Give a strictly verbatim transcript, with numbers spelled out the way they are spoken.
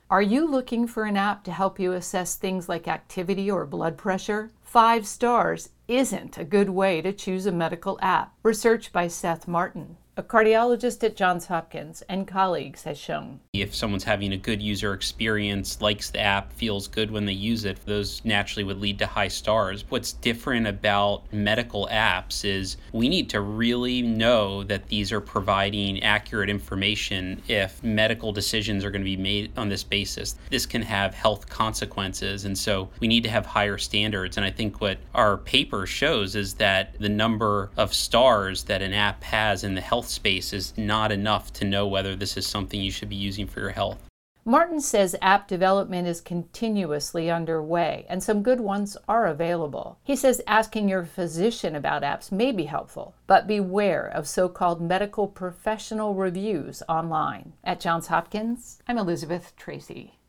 Are you looking for an app to help you assess things like activity or blood pressure? Five stars isn't a good way to choose a medical app. Research by Seth Martin, a cardiologist at Johns Hopkins, and colleagues has shown. If someone's having a good user experience, likes the app, feels good when they use it, those naturally would lead to high stars. What's different about medical apps is we need to really know that these are providing accurate information if medical decisions are going to be made on this basis. This can have health consequences, and so we need to have higher standards. And I think what our paper shows is that the number of stars that an app has in the health space is not enough to know whether this is something you should be using for your health. Martin says app development is continuously underway, and some good ones are available. He says asking your physician about apps may be helpful, but beware of so-called medical professional reviews online. At Johns Hopkins, I'm Elizabeth Tracy.